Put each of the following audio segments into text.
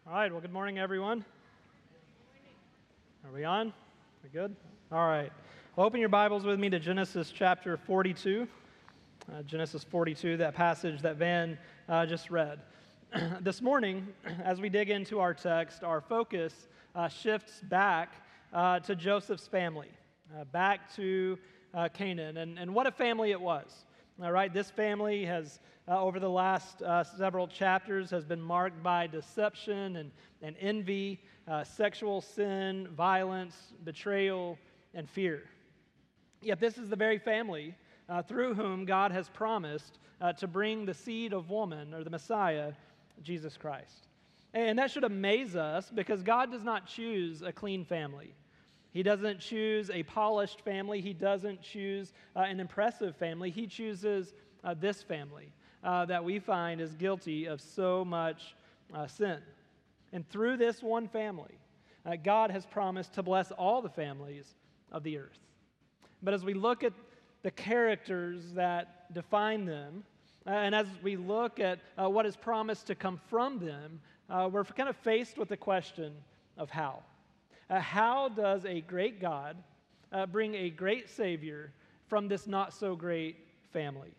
All right, well, good morning, everyone. Are we on? We good? All right. Well, open your Bibles with me to Genesis chapter 42. Genesis 42, that passage that Van just read. This morning, as we dig into our text, our focus shifts back to Joseph's family, back to Canaan, and what a family it was. All right, this family has, over the last several chapters, has been marked by deception and envy, sexual sin, violence, betrayal, and fear. Yet this is the very family through whom God has promised to bring the seed of woman, or the Messiah, Jesus Christ. And that should amaze us because God does not choose a clean family. He doesn't choose a polished family. He doesn't choose an impressive family. He chooses this family that we find is guilty of so much sin. And through this one family, God has promised to bless all the families of the earth. But as we look at the characters that define them, and as we look at what is promised to come from them, we're kind of faced with the question of how. How does a great God bring a great Savior from this not-so-great family?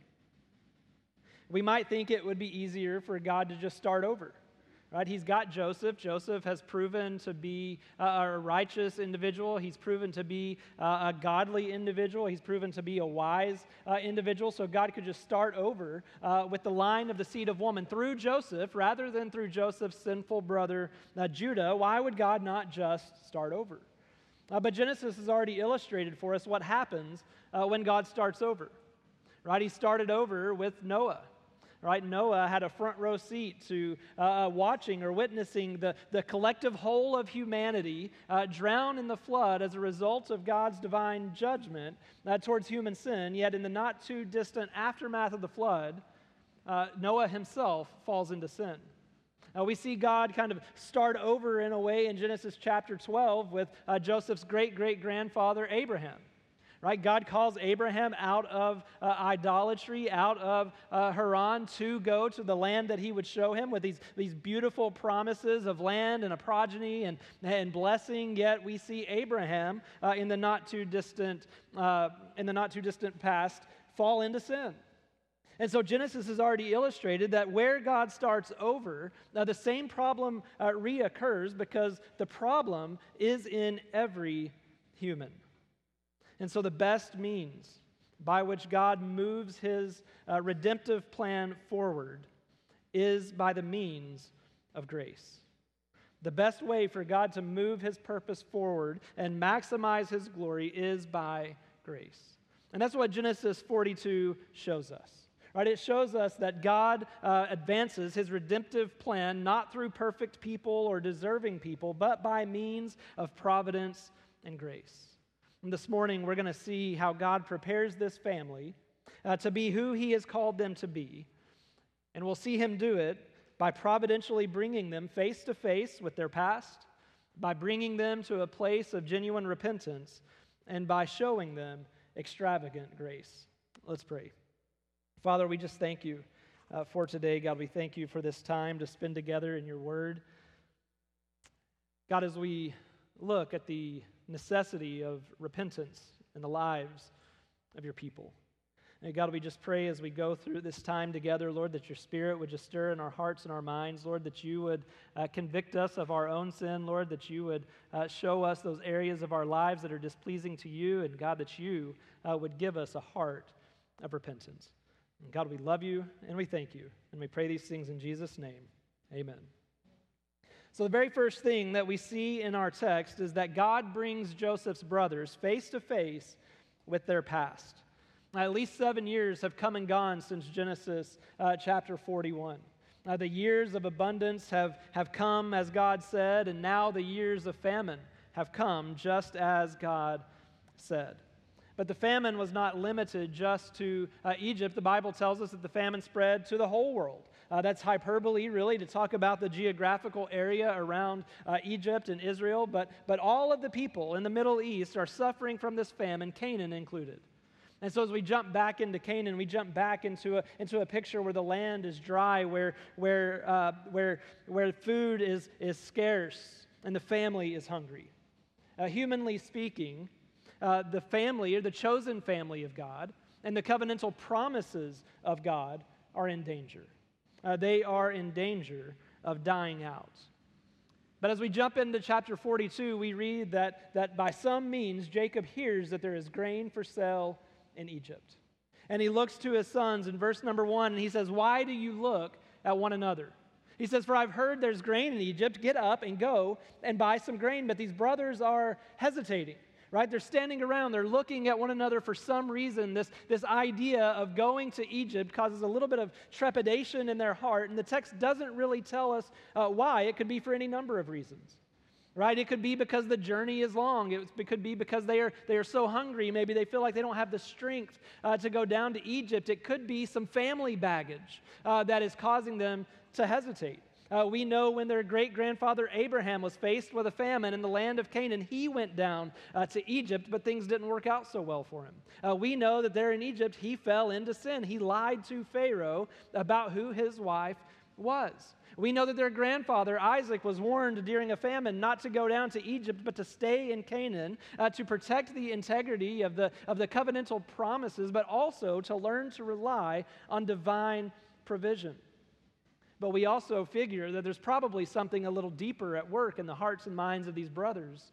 We might think it would be easier for God to just start over. Right? He's got Joseph. Joseph has proven to be a righteous individual. He's proven to be a godly individual. He's proven to be a wise individual. So God could just start over with the line of the seed of woman through Joseph rather than through Joseph's sinful brother Judah. Why would God not just start over? But Genesis has already illustrated for us what happens when God starts over. Right? He started over with Noah. Right? Noah had a front row seat to watching or witnessing the collective whole of humanity drown in the flood as a result of God's divine judgment towards human sin. Yet in the not too distant aftermath of the flood, Noah himself falls into sin. We see God kind of start over in a way in Genesis chapter 12 with Joseph's great-great-grandfather Abraham. Right? God calls Abraham out of idolatry, out of Haran to go to the land that he would show him with these beautiful promises of land and a progeny and blessing. Yet we see Abraham in the not too distant past fall into sin. And so Genesis has already illustrated that where God starts over, the same problem reoccurs because the problem is in every human. And so the best means by which God moves his redemptive plan forward is by the means of grace. The best way for God to move his purpose forward and maximize his glory is by grace. And that's what Genesis 42 shows us. Right? It shows us that God advances his redemptive plan not through perfect people or deserving people, but by means of providence and grace. And this morning, we're going to see how God prepares this family to be who he has called them to be. And we'll see him do it by providentially bringing them face to face with their past, by bringing them to a place of genuine repentance, and by showing them extravagant grace. Let's pray. Father, we just thank you for today. God, we thank you for this time to spend together in your word. God, as we look at the necessity of repentance in the lives of your people. And God, we just pray as we go through this time together, Lord, that your Spirit would just stir in our hearts and our minds, Lord, that you would convict us of our own sin, Lord, that you would show us those areas of our lives that are displeasing to you, and God, that you would give us a heart of repentance. And God, we love you and we thank you, and we pray these things in Jesus' name. Amen. So the very first thing that we see in our text is that God brings Joseph's brothers face to face with their past. At least 7 years have come and gone since Genesis chapter 41. The years of abundance have come as God said, and now the years of famine have come just as God said. But the famine was not limited just to Egypt. The Bible tells us that the famine spread to the whole world. That's hyperbole, really, to talk about the geographical area around Egypt and Israel. But all of the people in the Middle East are suffering from this famine, Canaan included. And so as we jump back into Canaan, we jump back into a picture where the land is dry, where food is scarce, and the family is hungry. Humanly speaking, the family, or the chosen family of God, and the covenantal promises of God are in danger. They are in danger of dying out. But as we jump into chapter 42, we read that by some means Jacob hears that there is grain for sale in Egypt. And he looks to his sons in verse number 1, and he says, "Why do you look at one another?" He says, "For I've heard there's grain in Egypt. Get up and go and buy some grain." But these brothers are hesitating, right? They're standing around. They're looking at one another for some reason. This idea of going to Egypt causes a little bit of trepidation in their heart, and the text doesn't really tell us why. It could be for any number of reasons. Right? It could be because the journey is long. It could be because they are so hungry. Maybe they feel like they don't have the strength to go down to Egypt. It could be some family baggage that is causing them to hesitate. We know when their great-grandfather Abraham was faced with a famine in the land of Canaan, he went down to Egypt, but things didn't work out so well for him. We know that there in Egypt, he fell into sin. He lied to Pharaoh about who his wife was. We know that their grandfather, Isaac, was warned during a famine not to go down to Egypt, but to stay in Canaan, to protect the integrity of the covenantal promises, but also to learn to rely on divine provision. But we also figure that there's probably something a little deeper at work in the hearts and minds of these brothers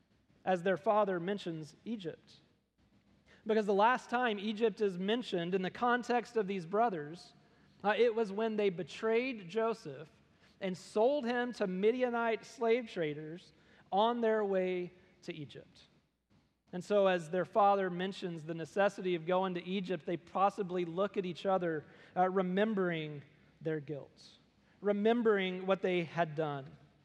as their father mentions Egypt. Because the last time Egypt is mentioned in the context of these brothers, it was when they betrayed Joseph and sold him to Midianite slave traders on their way to Egypt. And so as their father mentions the necessity of going to Egypt, they possibly look at each other, remembering their guilt, remembering what they had done.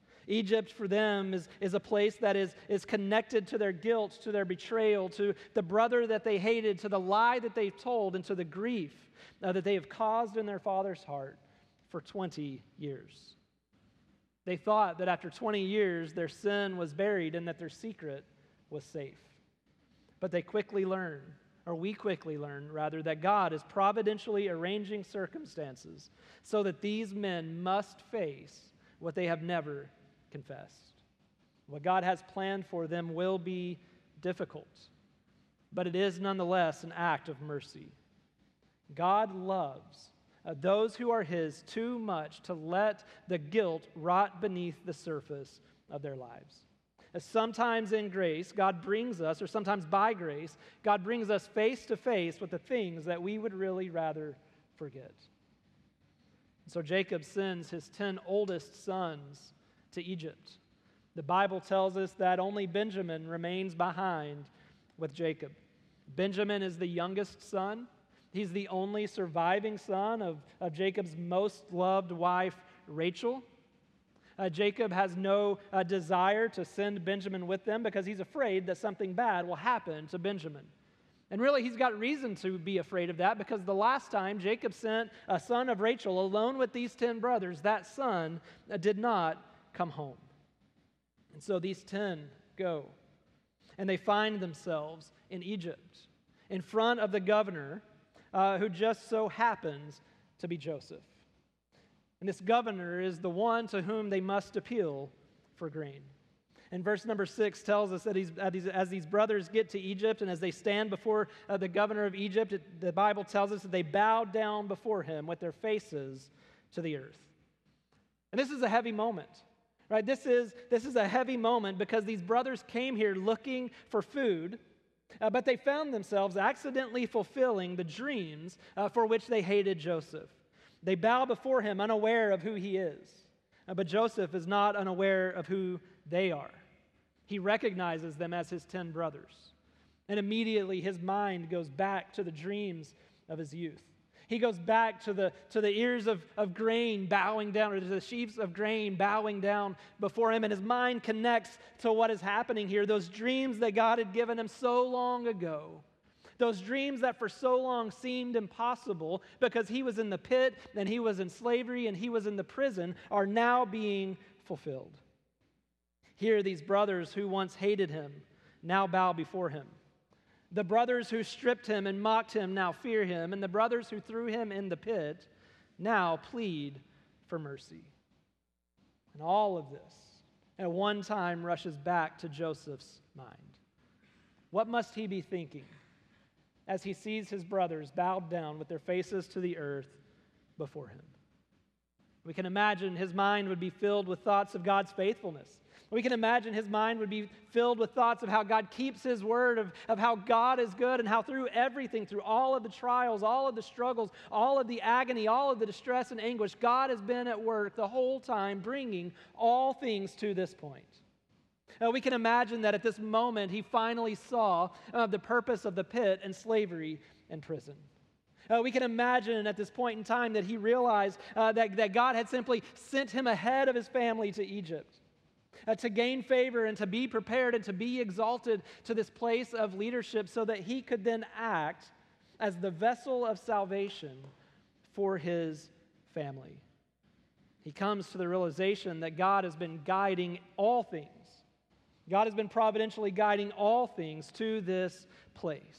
Egypt for them is a place that is connected to their guilt, to their betrayal, to the brother that they hated, to the lie that they've told, and to the grief that they have caused in their father's heart for 20 years. They thought that after 20 years, their sin was buried and that their secret was safe. But we quickly learn, rather, that God is providentially arranging circumstances so that these men must face what they have never confessed. What God has planned for them will be difficult, but it is nonetheless an act of mercy. God loves those who are His too much to let the guilt rot beneath the surface of their lives. Sometimes in grace, God brings us, or sometimes by grace, God brings us face to face with the things that we would really rather forget. So Jacob sends his 10 oldest sons to Egypt. The Bible tells us that only Benjamin remains behind with Jacob. Benjamin is the youngest son. He's the only surviving son of Jacob's most loved wife, Rachel. Jacob has no desire to send Benjamin with them because he's afraid that something bad will happen to Benjamin. And really, he's got reason to be afraid of that because the last time Jacob sent a son of Rachel alone with these 10 brothers, that son did not come home. And so these 10 go, and they find themselves in Egypt in front of the governor who just so happens to be Joseph. And this governor is the one to whom they must appeal for grain. And verse number 6 tells us that as these brothers get to Egypt and as they stand before the governor of Egypt, the Bible tells us that they bow down before him with their faces to the earth. And this is a heavy moment, right? This is a heavy moment because these brothers came here looking for food, but they found themselves accidentally fulfilling the dreams for which they hated Joseph. They bow before him unaware of who he is, but Joseph is not unaware of who they are. He recognizes them as his 10 brothers, and immediately his mind goes back to the dreams of his youth. He goes back to the ears of grain bowing down, or to the sheaves of grain bowing down before him, and his mind connects to what is happening here, those dreams that God had given him so long ago, those dreams that for so long seemed impossible because he was in the pit, and he was in slavery, and he was in the prison, are now being fulfilled. Here, these brothers who once hated him now bow before him. The brothers who stripped him and mocked him now fear him, and the brothers who threw him in the pit now plead for mercy. And all of this at one time rushes back to Joseph's mind. What must he be thinking as he sees his brothers bowed down with their faces to the earth before him? We can imagine his mind would be filled with thoughts of God's faithfulness. We can imagine his mind would be filled with thoughts of how God keeps his word, of how God is good, and how through everything, through all of the trials, all of the struggles, all of the agony, all of the distress and anguish, God has been at work the whole time, bringing all things to this point. We can imagine that at this moment, he finally saw the purpose of the pit and slavery and prison. We can imagine at this point in time that he realized that God had simply sent him ahead of his family to Egypt. To gain favor and to be prepared and to be exalted to this place of leadership so that he could then act as the vessel of salvation for his family. He comes to the realization that God has been guiding all things. God has been providentially guiding all things to this place.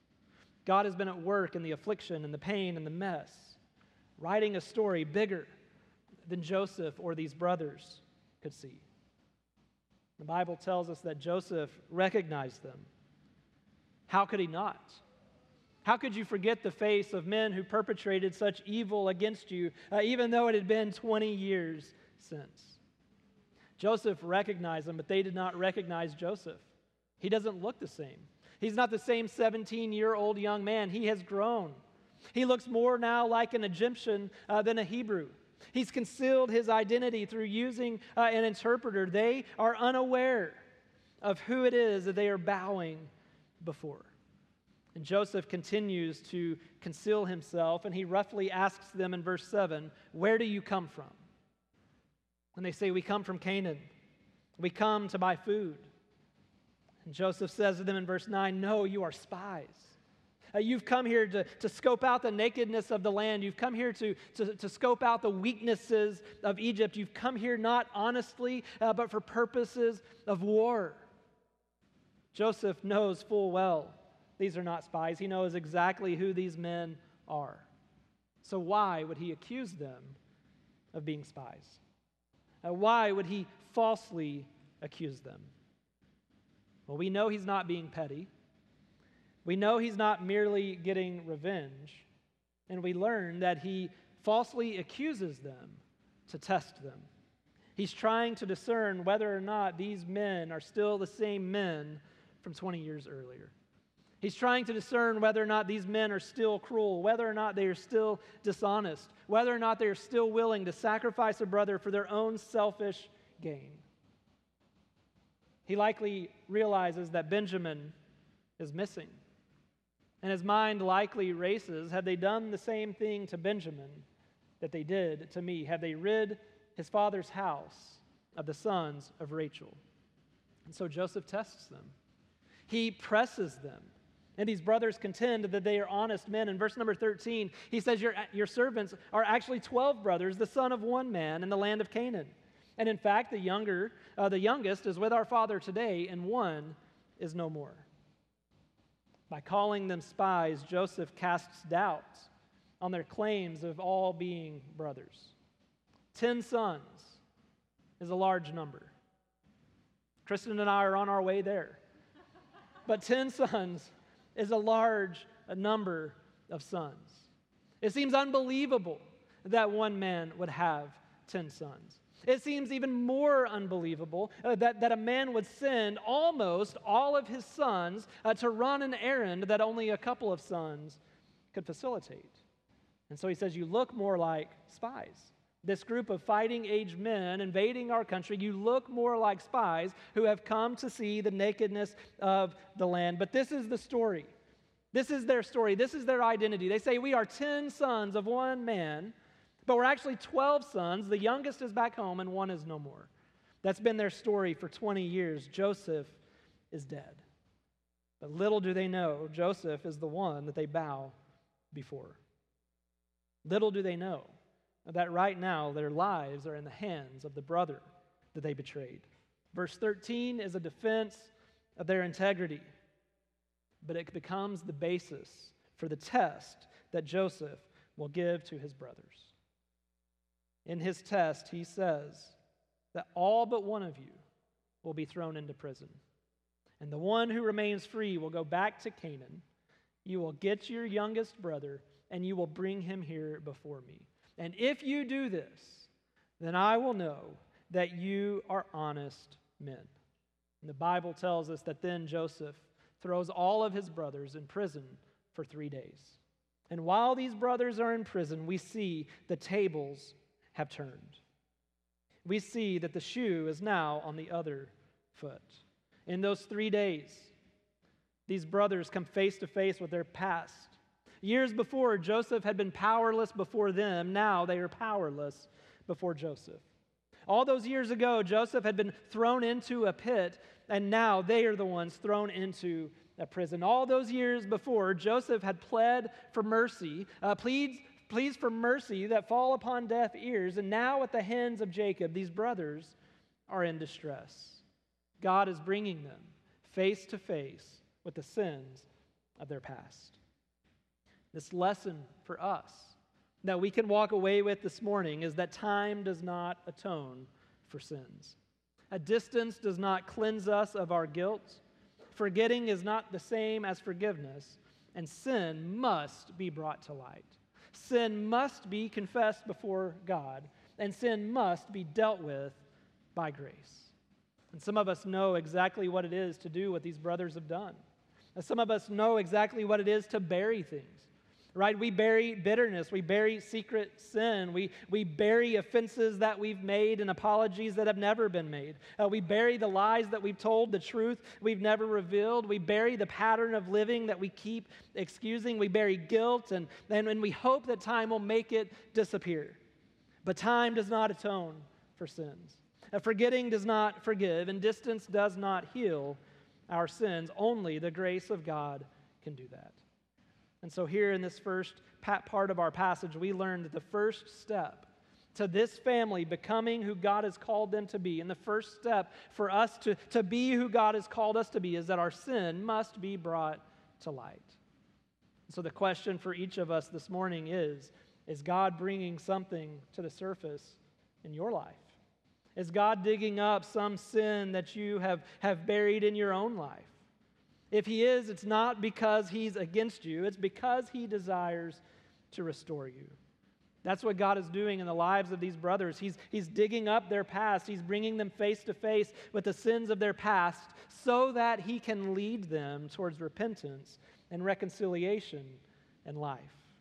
God has been at work in the affliction and the pain and the mess, writing a story bigger than Joseph or these brothers could see. The Bible tells us that Joseph recognized them. How could he not? How could you forget the face of men who perpetrated such evil against you, even though it had been 20 years since? Joseph recognized them, but they did not recognize Joseph. He doesn't look the same. He's not the same 17-year-old young man. He has grown. He looks more now like an Egyptian than a Hebrew. He's concealed his identity through using an interpreter. They are unaware of who it is that they are bowing before. And Joseph continues to conceal himself, and he roughly asks them in verse 7, "Where do you come from?" And they say, "We come from Canaan. We come to buy food." And Joseph says to them in verse 9, "No, you are spies. You've come here to scope out the nakedness of the land. You've come here to scope out the weaknesses of Egypt. You've come here not honestly, but for purposes of war." Joseph knows full well these are not spies. He knows exactly who these men are. So why would he accuse them of being spies? Why would he falsely accuse them? Well, we know he's not being petty. We know he's not merely getting revenge, and we learn that he falsely accuses them to test them. He's trying to discern whether or not these men are still the same men from 20 years earlier. He's trying to discern whether or not these men are still cruel, whether or not they are still dishonest, whether or not they are still willing to sacrifice a brother for their own selfish gain. He likely realizes that Benjamin is missing. And his mind likely races, had they done the same thing to Benjamin that they did to me? Had they rid his father's house of the sons of Rachel? And so Joseph tests them. He presses them. And these brothers contend that they are honest men. In verse number 13, he says, your servants are actually 12 brothers, the son of one man in the land of Canaan. And in fact, the youngest is with our father today, and one is no more. By calling them spies, Joseph casts doubt on their claims of all being brothers. 10 sons is a large number. Kristen and I are on our way there. But 10 sons is a large number of sons. It seems unbelievable that one man would have 10 sons. It seems even more unbelievable that a man would send almost all of his sons to run an errand that only a couple of sons could facilitate. And so he says, you look more like spies. This group of fighting-age men invading our country, you look more like spies who have come to see the nakedness of the land. But this is the story. This is their story. This is their identity. They say, we are 10 sons of one man, but we're actually 12 sons. The youngest is back home, and one is no more. That's been their story for 20 years. Joseph is dead. But little do they know, Joseph is the one that they bow before. Little do they know that right now their lives are in the hands of the brother that they betrayed. Verse 13 is a defense of their integrity. but it becomes the basis for the test that Joseph will give to his brothers. In his test, he says that all but one of you will be thrown into prison, and the one who remains free will go back to Canaan. You will get your youngest brother, and you will bring him here before me. And if you do this, then I will know that you are honest men. And the Bible tells us that then Joseph throws all of his brothers in prison for 3 days. And while these brothers are in prison, we see the tables have turned. We see that the shoe is now on the other foot. In those 3 days, these brothers come face to face with their past. Years before, Joseph had been powerless before them. Now they are powerless before Joseph. All those years ago, Joseph had been thrown into a pit, and now they are the ones thrown into a prison. All those years before, Joseph had pled for mercy, pleads for mercy that fall upon deaf ears, and now at the hands of Jacob, these brothers are in distress. God is bringing them face to face with the sins of their past. This lesson for us that we can walk away with this morning is that time does not atone for sins. A distance does not cleanse us of our guilt. Forgetting is not the same as forgiveness, and sin must be brought to light. Sin must be confessed before God, and sin must be dealt with by grace. And some of us know exactly what it is to do what these brothers have done. And some of us know exactly what it is to bury things, right? We bury bitterness. We bury secret sin. We bury offenses that we've made and apologies that have never been made. We bury the lies that we've told, the truth we've never revealed. We bury the pattern of living that we keep excusing. We bury guilt, and we hope that time will make it disappear. But time does not atone for sins. Forgetting does not forgive, and distance does not heal our sins. Only the grace of God can do that. And so here in this first part of our passage, we learn that the first step to this family becoming who God has called them to be, and the first step for us to be who God has called us to be, is that our sin must be brought to light. So the question for each of us this morning is God bringing something to the surface in your life? Is God digging up some sin that you have buried in your own life? If he is, it's not because he's against you. It's because he desires to restore you. That's what God is doing in the lives of these brothers. He's digging up their past. He's bringing them face to face with the sins of their past so that he can lead them towards repentance and reconciliation and life.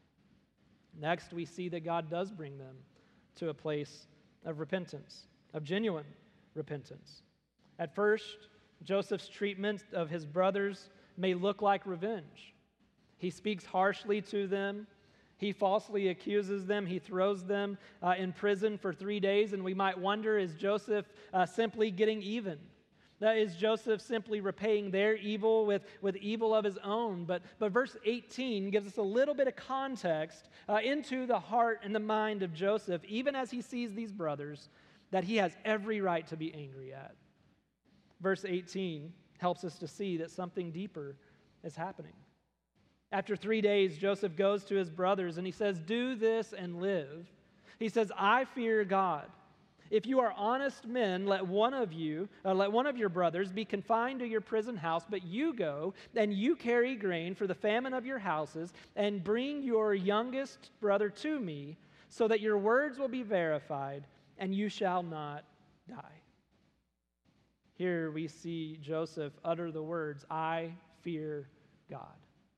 Next, we see that God does bring them to a place of repentance, of genuine repentance. At first, Joseph's treatment of his brothers may look like revenge. He speaks harshly to them. He falsely accuses them. He throws them in prison for 3 days. And we might wonder, is Joseph simply getting even? Is Joseph simply repaying their evil with evil of his own? But verse 18 gives us a little bit of context into the heart and the mind of Joseph, even as he sees these brothers that he has every right to be angry at. Verse 18 helps us to see that something deeper is happening. After 3 days, Joseph goes to his brothers and he says, "Do this and live." He says, "I fear God. If you are honest men, let one of your brothers be confined to your prison house, but you go and you carry grain for the famine of your houses and bring your youngest brother to me so that your words will be verified and you shall not die." Here we see Joseph utter the words, "I fear God.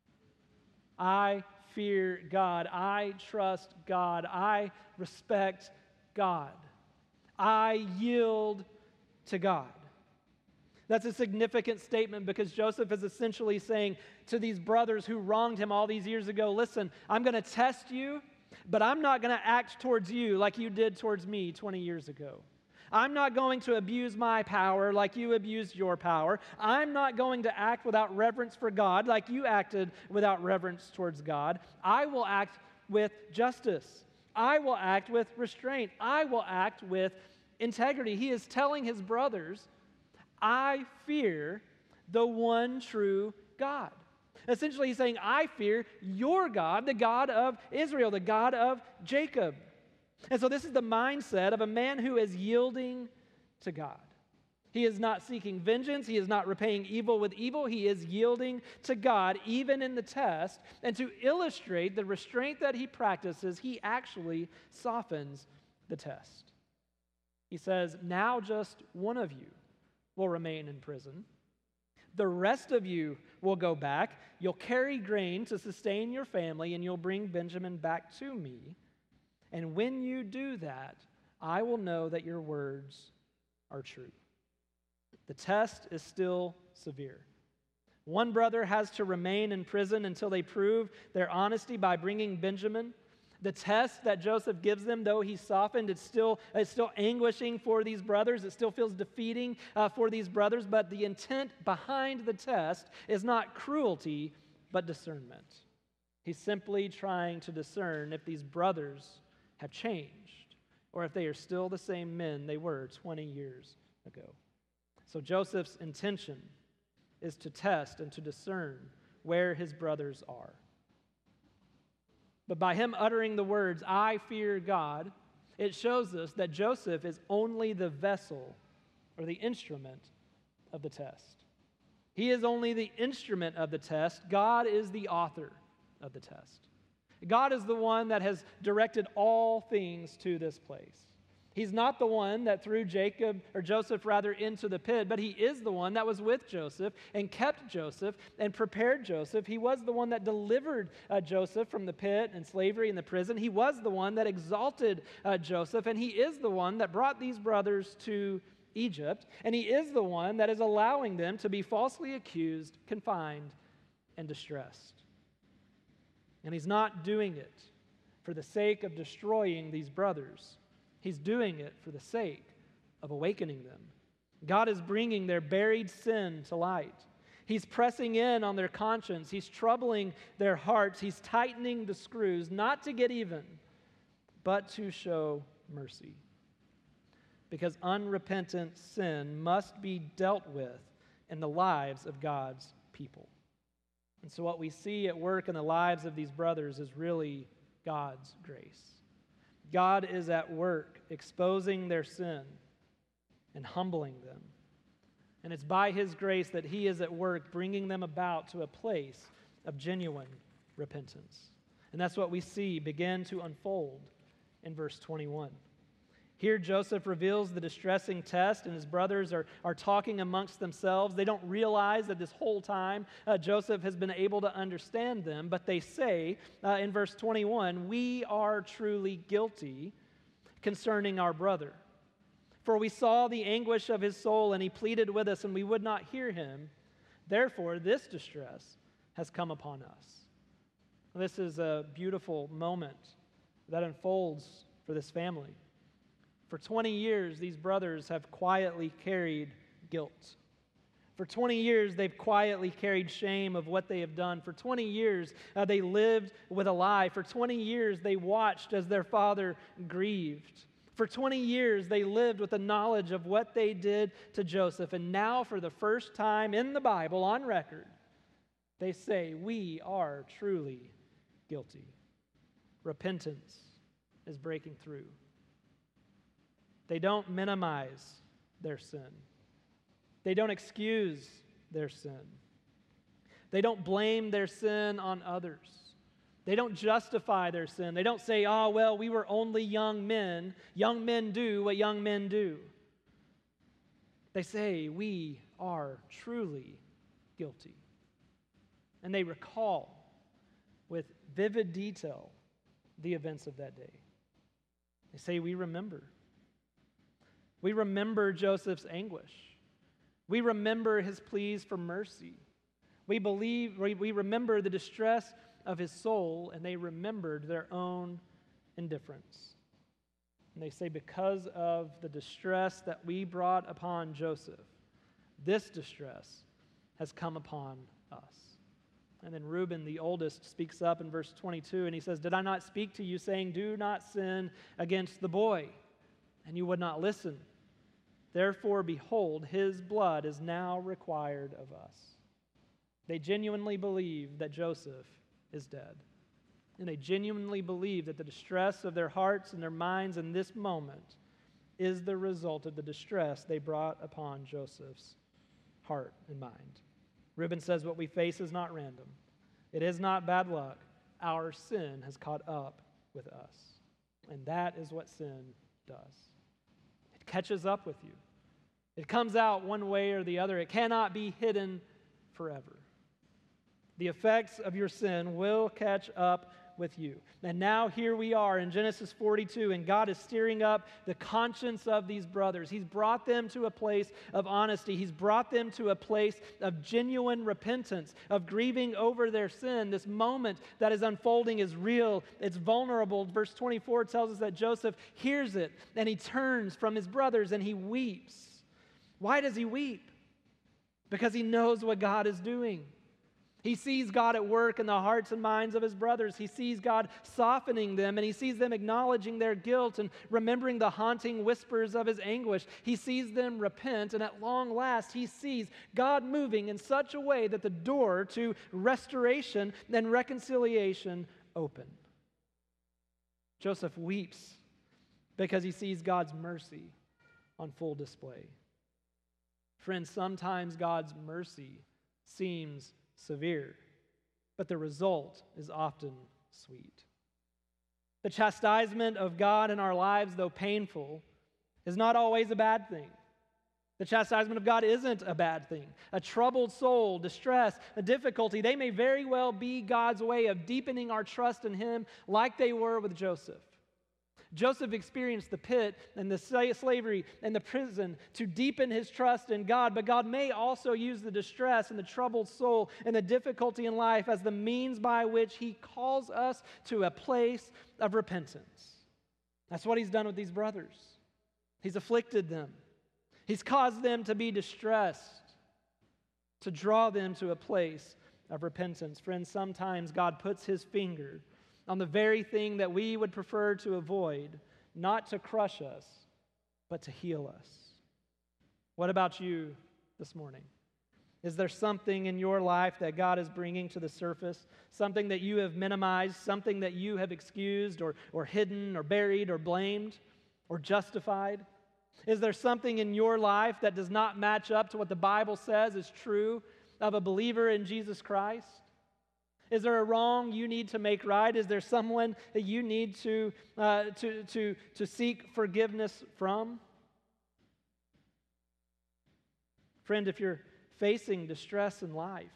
I fear God. I trust God. I respect God. I yield to God." That's a significant statement because Joseph is essentially saying to these brothers who wronged him all these years ago, listen, I'm going to test you, but I'm not going to act towards you like you did towards me 20 years ago. I'm not going to abuse my power like you abused your power. I'm not going to act without reverence for God like you acted without reverence towards God. I will act with justice. I will act with restraint. I will act with integrity. He is telling his brothers, I fear the one true God. Essentially, he's saying, I fear your God, the God of Israel, the God of Jacob. And so this is the mindset of a man who is yielding to God. He is not seeking vengeance. He is not repaying evil with evil. He is yielding to God, even in the test. And to illustrate the restraint that he practices, he actually softens the test. He says, now just one of you will remain in prison. The rest of you will go back. You'll carry grain to sustain your family, and you'll bring Benjamin back to me. And when you do that, I will know that your words are true. The test is still severe. One brother has to remain in prison until they prove their honesty by bringing Benjamin. The test that Joseph gives them, though he's softened, it's still anguishing for these brothers. It still feels defeating for these brothers. But the intent behind the test is not cruelty, but discernment. He's simply trying to discern if these brothers have changed or if they are still the same men they were 20 years ago. So Joseph's intention is to test and to discern where his brothers are. But by him uttering the words, I fear God, it shows us that Joseph is only the vessel or the instrument of the test. He is only the instrument of the test. God is the author of the test. God is the one that has directed all things to this place. He's not the one that threw Joseph into the pit, but he is the one that was with Joseph and kept Joseph and prepared Joseph. He was the one that delivered Joseph from the pit and slavery and the prison. He was the one that exalted Joseph, and he is the one that brought these brothers to Egypt, and he is the one that is allowing them to be falsely accused, confined, and distressed. And he's not doing it for the sake of destroying these brothers. He's doing it for the sake of awakening them. God is bringing their buried sin to light. He's pressing in on their conscience. He's troubling their hearts. He's tightening the screws, not to get even, but to show mercy. Because unrepentant sin must be dealt with in the lives of God's people. And so what we see at work in the lives of these brothers is really God's grace. God is at work exposing their sin and humbling them. And it's by his grace that he is at work bringing them about to a place of genuine repentance. And that's what we see begin to unfold in verse 21. Here Joseph reveals the distressing test, and his brothers are talking amongst themselves. They don't realize that this whole time Joseph has been able to understand them, but they say in verse 21, we are truly guilty concerning our brother. For we saw the anguish of his soul, and he pleaded with us, and we would not hear him. Therefore, this distress has come upon us. This is a beautiful moment that unfolds for this family. For 20 years, these brothers have quietly carried guilt. For 20 years, they've quietly carried shame of what they have done. For 20 years, they lived with a lie. For 20 years, they watched as their father grieved. For 20 years, they lived with the knowledge of what they did to Joseph. And now, for the first time in the Bible, on record, they say, we are truly guilty. Repentance is breaking through. They don't minimize their sin. They don't excuse their sin. They don't blame their sin on others. They don't justify their sin. They don't say, oh, well, we were only young men. Young men do what young men do. They say, we are truly guilty. And they recall with vivid detail the events of that day. They say, we remember. We remember Joseph's anguish. We remember his pleas for mercy. We remember the distress of his soul, and they remembered their own indifference. And they say, because of the distress that we brought upon Joseph, this distress has come upon us. And then Reuben, the oldest, speaks up in verse 22, and he says, did I not speak to you, saying, do not sin against the boy? And you would not listen. Therefore, behold, his blood is now required of us. They genuinely believe that Joseph is dead. And they genuinely believe that the distress of their hearts and their minds in this moment is the result of the distress they brought upon Joseph's heart and mind. Reuben says what we face is not random. It is not bad luck. Our sin has caught up with us. And that is what sin does. It catches up with you. It comes out one way or the other. It cannot be hidden forever. The effects of your sin will catch up with you. And now here we are in Genesis 42, and God is stirring up the conscience of these brothers. He's brought them to a place of honesty. He's brought them to a place of genuine repentance, of grieving over their sin. This moment that is unfolding is real. It's vulnerable. Verse 24 tells us that Joseph hears it, and he turns from his brothers, and he weeps. Why does he weep? Because he knows what God is doing. He sees God at work in the hearts and minds of his brothers. He sees God softening them, and he sees them acknowledging their guilt and remembering the haunting whispers of his anguish. He sees them repent, and at long last, he sees God moving in such a way that the door to restoration and reconciliation open. Joseph weeps because he sees God's mercy on full display. Friends, sometimes God's mercy seems severe, but the result is often sweet. The chastisement of God in our lives, though painful, is not always a bad thing. The chastisement of God isn't a bad thing. A troubled soul, distress, a difficulty, they may very well be God's way of deepening our trust in Him like they were with Joseph. Joseph experienced the pit and the slavery and the prison to deepen his trust in God, but God may also use the distress and the troubled soul and the difficulty in life as the means by which He calls us to a place of repentance. That's what He's done with these brothers. He's afflicted them. He's caused them to be distressed, to draw them to a place of repentance. Friends, sometimes God puts His finger on the very thing that we would prefer to avoid, not to crush us, but to heal us. What about you this morning? Is there something in your life that God is bringing to the surface? Something that you have minimized, something that you have excused or hidden or buried or blamed or justified? Is there something in your life that does not match up to what the Bible says is true of a believer in Jesus Christ? Is there a wrong you need to make right? Is there someone that you need to seek forgiveness from? Friend, if you're facing distress in life,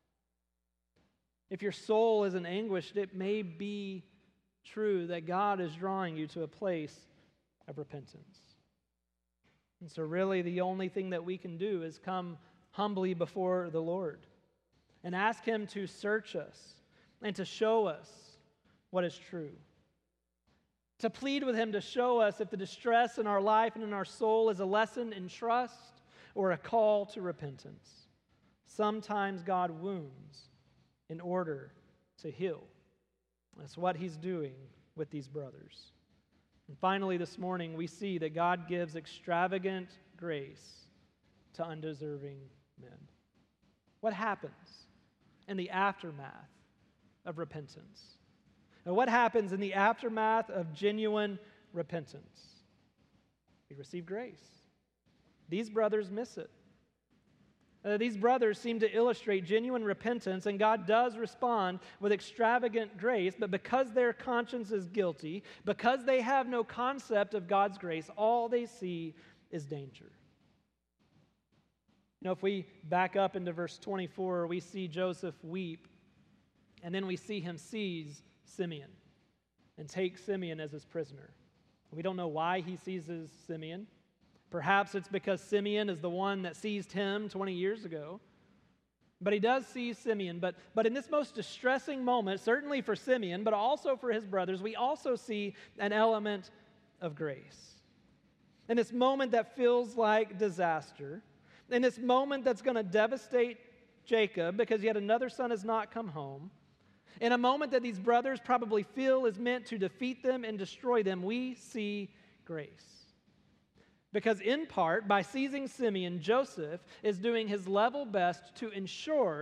if your soul is in anguish, it may be true that God is drawing you to a place of repentance. And so really the only thing that we can do is come humbly before the Lord and ask Him to search us and to show us what is true. To plead with Him to show us if the distress in our life and in our soul is a lesson in trust or a call to repentance. Sometimes God wounds in order to heal. That's what He's doing with these brothers. And finally, this morning, we see that God gives extravagant grace to undeserving men. What happens in the aftermath of repentance? And what happens in the aftermath of genuine repentance? We receive grace. These brothers miss it. These brothers seem to illustrate genuine repentance, and God does respond with extravagant grace, but because their conscience is guilty, because they have no concept of God's grace, all they see is danger. You know, if we back up into verse 24, we see Joseph weep, and then we see him seize Simeon and take Simeon as his prisoner. We don't know why he seizes Simeon. Perhaps it's because Simeon is the one that seized him 20 years ago. But he does seize Simeon. But in this most distressing moment, certainly for Simeon, but also for his brothers, we also see an element of grace. In this moment that feels like disaster, in this moment that's going to devastate Jacob because yet another son has not come home, in a moment that these brothers probably feel is meant to defeat them and destroy them, we see grace. Because in part, by seizing Simeon, Joseph is doing his level best to ensure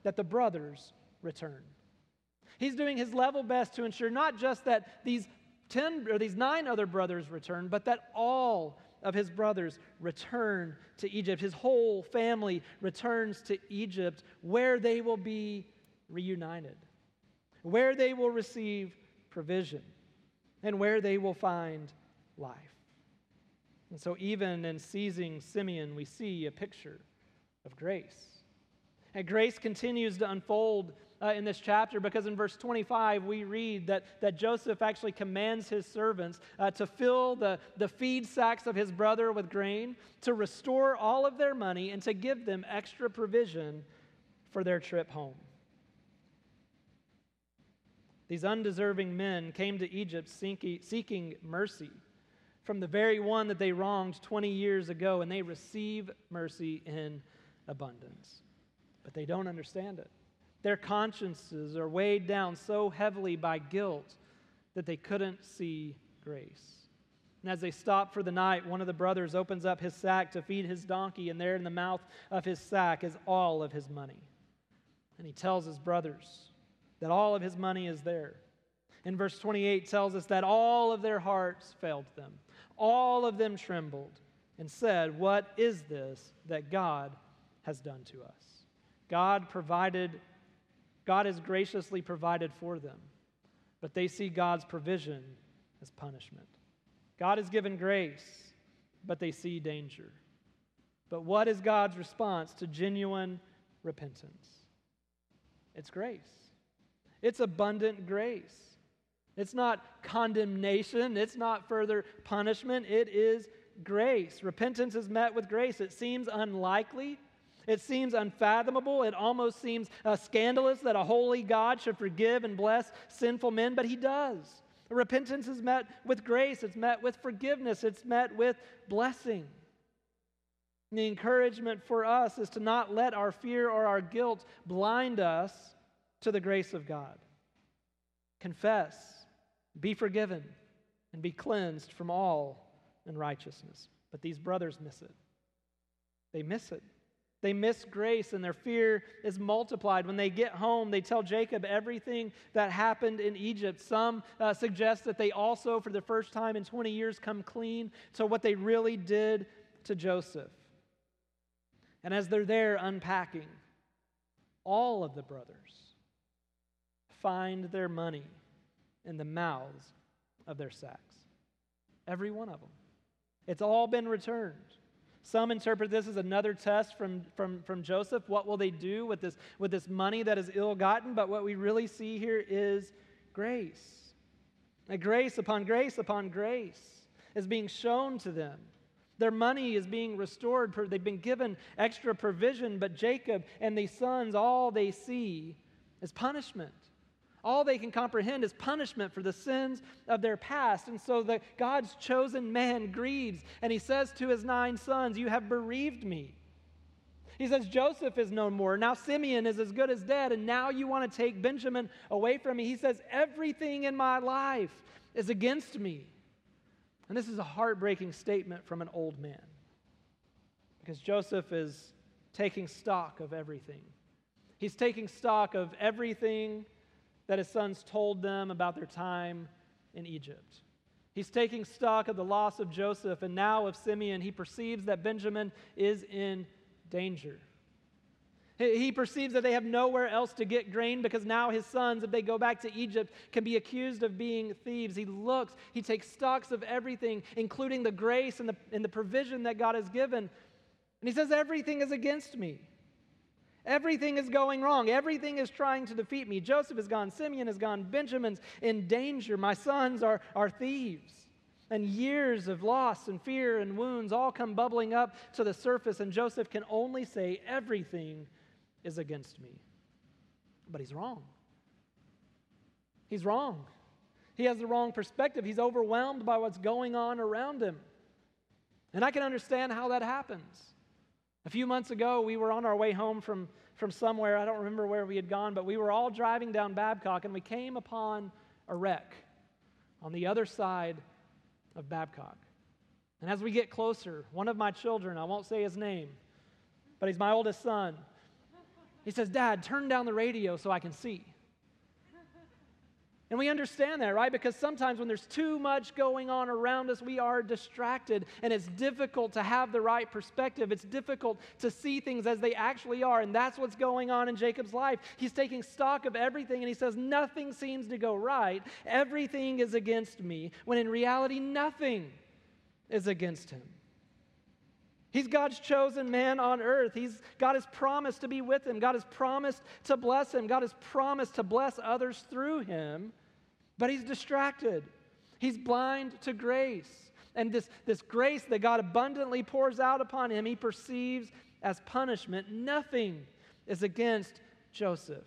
that the brothers return. He's doing his level best to ensure not just that these 9 other brothers return, but that all of his brothers return to Egypt. His whole family returns to Egypt, where they will be reunited, where they will receive provision, and where they will find life. And so even in seizing Simeon, we see a picture of grace. And grace continues to unfold in this chapter, because in verse 25 we read that Joseph actually commands his servants to fill the feed sacks of his brother with grain, to restore all of their money, and to give them extra provision for their trip home. These undeserving men came to Egypt seeking mercy from the very one that they wronged 20 years ago, and they receive mercy in abundance. But they don't understand it. Their consciences are weighed down so heavily by guilt that they couldn't see grace. And as they stop for the night, one of the brothers opens up his sack to feed his donkey, and there in the mouth of his sack is all of his money. And he tells his brothers that all of his money is there. And verse 28 tells us that all of their hearts failed them. All of them trembled and said, "What is this that God has done to us?" God has graciously provided for them, but they see God's provision as punishment. God has given grace, but they see danger. But what is God's response to genuine repentance? It's grace. It's abundant grace. It's not condemnation. It's not further punishment. It is grace. Repentance is met with grace. It seems unlikely. It seems unfathomable. It almost seems scandalous that a holy God should forgive and bless sinful men, but he does. Repentance is met with grace. It's met with forgiveness. It's met with blessing. And the encouragement for us is to not let our fear or our guilt blind us to the grace of God. Confess, be forgiven, and be cleansed from all unrighteousness. But these brothers miss it. They miss it. They miss grace, and their fear is multiplied. When they get home, they tell Jacob everything that happened in Egypt. Some suggest that they also, for the first time in 20 years, come clean to what they really did to Joseph. And as they're there unpacking, all of the brothers find their money in the mouths of their sacks. Every one of them. It's all been returned. Some interpret this as another test from Joseph. What will they do with this money that is ill-gotten? But what we really see here is grace. And grace upon grace upon grace is being shown to them. Their money is being restored. They've been given extra provision, but Jacob and these sons, all they see is punishment. All they can comprehend is punishment for the sins of their past. And so God's chosen man grieves, and he says to his 9 sons, "You have bereaved me." He says, "Joseph is no more. Now Simeon is as good as dead, and now you want to take Benjamin away from me." He says, "Everything in my life is against me." And this is a heartbreaking statement from an old man, because Joseph is taking stock of everything. He's taking stock of everything that his sons told them about their time in Egypt. He's taking stock of the loss of Joseph, and now of Simeon. He perceives that Benjamin is in danger. He perceives that they have nowhere else to get grain, because now his sons, if they go back to Egypt, can be accused of being thieves. He takes stocks of everything, including the grace and the provision that God has given. And he says, "Everything is against me. Everything is going wrong. Everything is trying to defeat me. Joseph is gone. Simeon is gone. Benjamin's in danger. My sons are thieves." And years of loss and fear and wounds all come bubbling up to the surface, and Joseph can only say, "Everything is against me." But he's wrong. He's wrong. He has the wrong perspective. He's overwhelmed by what's going on around him. And I can understand how that happens. A few months ago, we were on our way home from somewhere. I don't remember where we had gone, but we were all driving down Babcock, and we came upon a wreck on the other side of Babcock. And as we get closer, one of my children, I won't say his name, but he's my oldest son, He says, Dad, turn down the radio so I can see. And we understand that, right? Because sometimes when there's too much going on around us, we are distracted, and it's difficult to have the right perspective. It's difficult to see things as they actually are, and that's what's going on in Jacob's life. He's taking stock of everything, and he says, nothing seems to go right. Everything is against me, when in reality, nothing is against him. He's God's chosen man on earth. God has promised to be with him. God has promised to bless him. God has promised to bless others through him, but he's distracted. He's blind to grace. And this grace that God abundantly pours out upon him, he perceives as punishment. Nothing is against Jacob.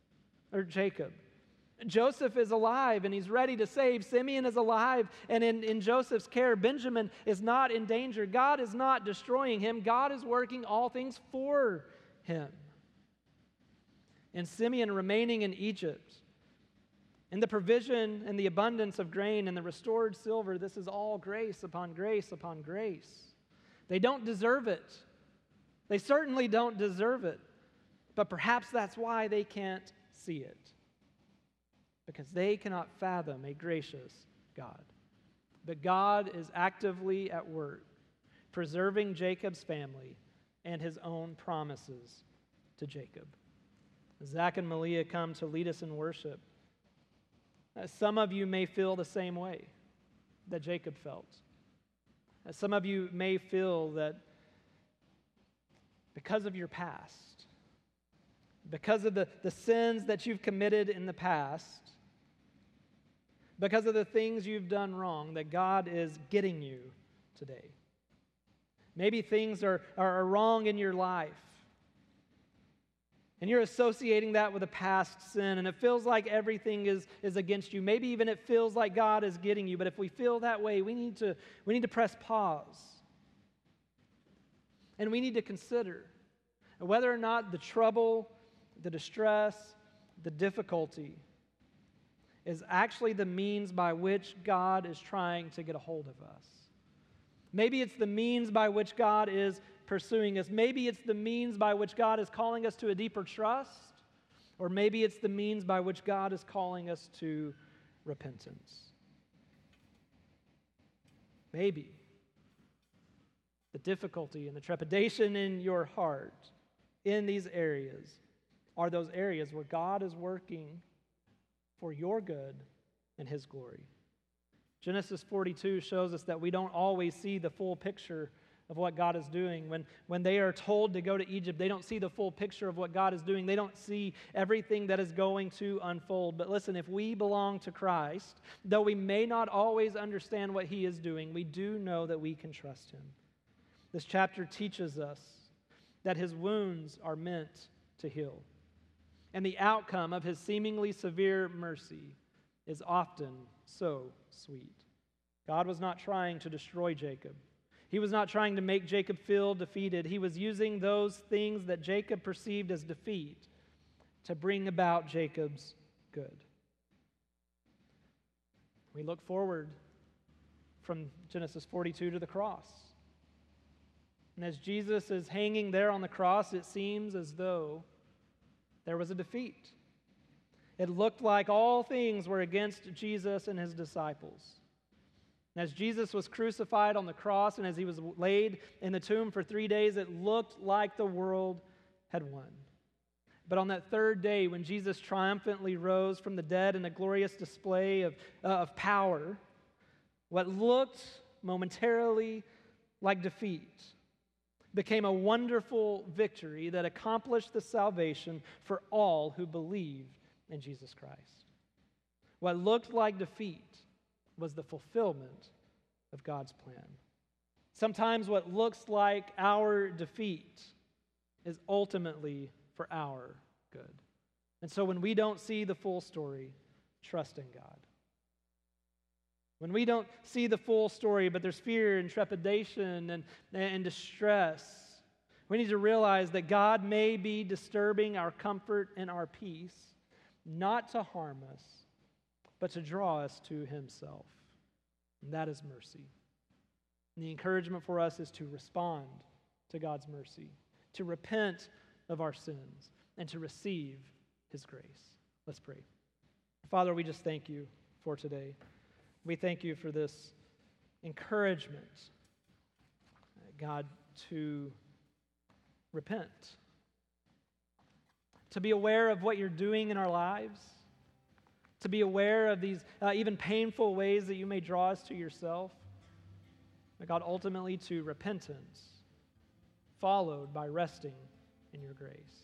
Joseph is alive and he's ready to save. Simeon is alive and in Joseph's care. Benjamin is not in danger. God is not destroying him. God is working all things for him. And Simeon remaining in Egypt, and the provision and the abundance of grain and the restored silver, this is all grace upon grace upon grace. They don't deserve it. They certainly don't deserve it. But perhaps that's why they can't see it. Because they cannot fathom a gracious God. But God is actively at work, preserving Jacob's family and his own promises to Jacob. Zach and Malia come to lead us in worship. Some of you may feel the same way that Jacob felt. Some of you may feel that because of your past, because of the sins that you've committed in the past, because of the things you've done wrong, that God is getting you today. Maybe things are wrong in your life, and you're associating that with a past sin, and it feels like everything is against you. Maybe even it feels like God is getting you, but if we feel that way, we need to press pause. And we need to consider whether or not the trouble, the distress, the difficulty is actually the means by which God is trying to get a hold of us. Maybe it's the means by which God is pursuing us. Maybe it's the means by which God is calling us to a deeper trust. Or maybe it's the means by which God is calling us to repentance. Maybe the difficulty and the trepidation in your heart in these areas are those areas where God is working for your good and his glory. Genesis 42 shows us that we don't always see the full picture of what God is doing. When they are told to go to Egypt, they don't see the full picture of what God is doing. They don't see everything that is going to unfold. But listen, if we belong to Christ, though we may not always understand what he is doing, we do know that we can trust him. This chapter teaches us that his wounds are meant to heal. And the outcome of his seemingly severe mercy is often so sweet. God was not trying to destroy Jacob. He was not trying to make Jacob feel defeated. He was using those things that Jacob perceived as defeat to bring about Jacob's good. We look forward from Genesis 42 to the cross. And as Jesus is hanging there on the cross, it seems as though there was a defeat. It looked like all things were against Jesus and his disciples. And as Jesus was crucified on the cross and as he was laid in the tomb for 3 days, it looked like the world had won. But on that third day, when Jesus triumphantly rose from the dead in a glorious display of power, what looked momentarily like defeat became a wonderful victory that accomplished the salvation for all who believed in Jesus Christ. What looked like defeat was the fulfillment of God's plan. Sometimes what looks like our defeat is ultimately for our good. And so when we don't see the full story, trust in God. When we don't see the full story, but there's fear and trepidation and distress, we need to realize that God may be disturbing our comfort and our peace, not to harm us, but to draw us to himself. And that is mercy. And the encouragement for us is to respond to God's mercy, to repent of our sins, and to receive his grace. Let's pray. Father, we just thank you for today. We thank you for this encouragement, God, to repent, to be aware of what you're doing in our lives, to be aware of these even painful ways that you may draw us to yourself, but God, ultimately to repentance, followed by resting in your grace.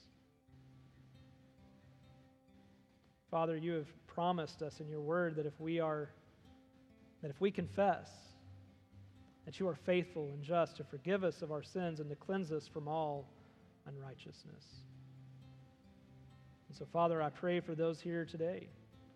Father, you have promised us in your word that if we confess, that you are faithful and just to forgive us of our sins and to cleanse us from all unrighteousness. And so, Father, I pray for those here today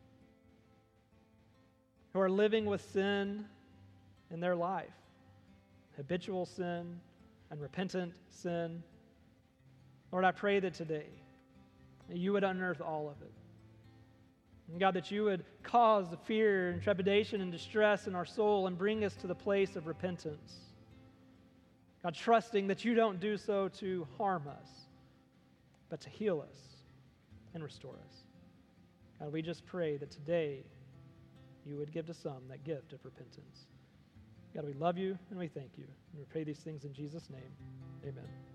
who are living with sin in their life, habitual sin, unrepentant sin. Lord, I pray that today that you would unearth all of it. And God, that you would cause the fear and trepidation and distress in our soul and bring us to the place of repentance. God, trusting that you don't do so to harm us, but to heal us and restore us. God, we just pray that today you would give to some that gift of repentance. God, we love you and we thank you. And we pray these things in Jesus' name. Amen.